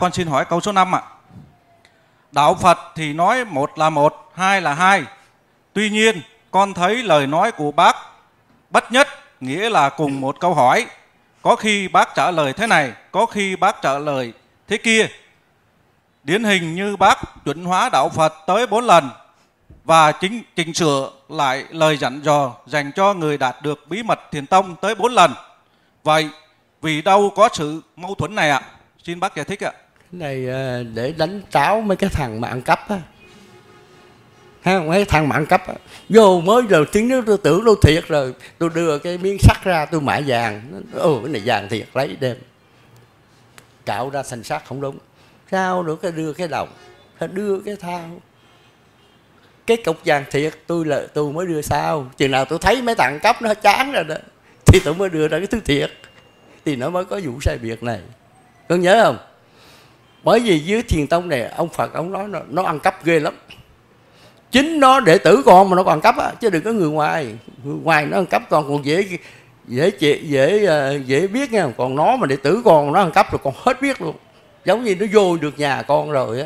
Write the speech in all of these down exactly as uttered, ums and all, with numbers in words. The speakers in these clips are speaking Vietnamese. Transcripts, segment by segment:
Con xin hỏi câu số năm ạ. Đạo Phật thì nói một là một, hai là hai. Tuy nhiên, con thấy lời nói của bác bất nhất, nghĩa là cùng một câu hỏi. Có khi bác trả lời thế này, có khi bác trả lời thế kia. Điển hình như bác chuẩn hóa đạo Phật tới bốn lần và chính chỉnh sửa lại lời dặn dò dành cho người đạt được bí mật thiền tông tới bốn lần. Vậy vì đâu có sự mâu thuẫn này ạ? Xin bác giải thích ạ. Cái này để đánh tráo mấy cái thằng mà ăn cắp á, ha, mấy thằng mà ăn cắp á, vô mới đầu tiếng nước tôi tưởng đâu thiệt rồi, tôi đưa cái miếng sắt ra tôi mạ vàng, ồ cái này vàng thiệt, lấy đem cạo ra thành sắt không đúng, sao nữa cái đưa cái đồng, đưa cái thao, cái cục vàng thiệt tôi là tôi mới đưa sao, chừng nào tôi thấy mấy thằng cắp nó chán rồi đó thì tôi mới đưa ra cái thứ thiệt, thì nó mới có vụ sai biệt này, con nhớ không? Bởi vì dưới thiền tông này ông Phật ông nói nó, nó ăn cắp ghê lắm, chính nó đệ tử con mà nó còn ăn cắp á, chứ đừng có người ngoài, người ngoài nó ăn cắp con còn dễ dễ dễ dễ dễ biết nha, còn nó mà đệ tử con nó ăn cắp rồi còn hết biết luôn, giống như nó vô được nhà con rồi á,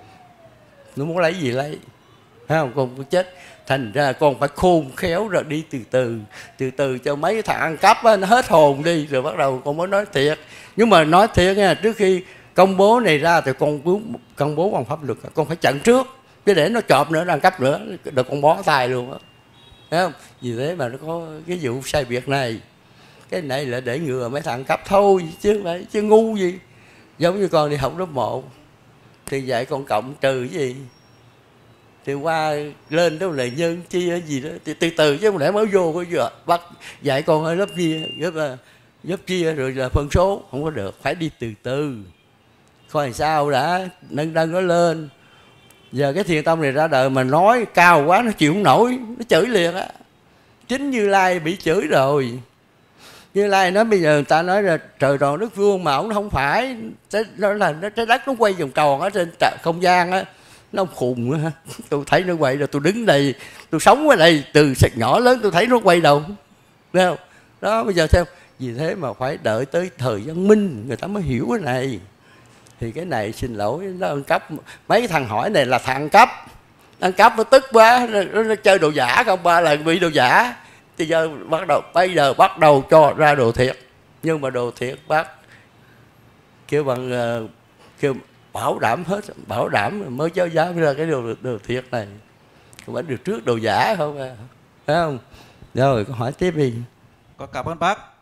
nó muốn lấy gì lấy, thấy không? Con chết, thành ra con phải khôn khéo rồi đi từ từ từ từ cho mấy thằng ăn cắp á, nó hết hồn đi rồi bắt đầu con mới nói thiệt. Nhưng mà nói thiệt nha, trước khi công bố này ra thì con công bố bằng pháp luật, con phải chặn trước, chứ để nó chọp nữa, nó ăn cắp nữa được con bó tay luôn á, thấy không? Vì thế mà nó có cái vụ sai biệt này. Cái này là để ngừa mấy thằng cắp thôi chứ không phải chứ ngu gì. Giống như con đi học lớp một thì dạy con cộng trừ cái gì, thì qua lên đó là nhân chia gì đó thì từ từ chứ không lẽ mới vô có giờ bắt dạy con ở lớp chia lớp lớp chia rồi là phân số không có được, phải đi từ từ coi sao đã nâng nâng nó lên. Giờ cái thiền tông này ra đời mà nói cao quá nó chịu không nổi, nó chửi liền á. Chính Như Lai bị chửi rồi. Như Lai nói bây giờ người ta nói là trời tròn đất vuông mà ông không phải, nó là nó trái đất nó quay vòng tròn ở trên không gian á, nó khùng á. Tôi thấy nó quay rồi tôi đứng đây, tôi sống ở đây từ nhỏ lớn tôi thấy nó quay đầu, thấy không? Đó bây giờ theo vì thế mà phải đợi tới thời văn minh người ta mới hiểu cái này. Thì cái này xin lỗi nó ăn cắp, mấy thằng hỏi này là thằng ăn cắp, ăn cắp nó tức quá, nó, nó chơi đồ giả không, ba lần bị đồ giả. Thì giờ bắt đầu bây giờ bắt đầu cho ra đồ thiệt, nhưng mà đồ thiệt bác kêu bằng uh, kêu bảo đảm hết, bảo đảm mới cho giá ra cái đồ, đồ thiệt này, không phải được trước đồ giả không à, phải không? Rồi con hỏi tiếp đi. Con cảm ơn bác.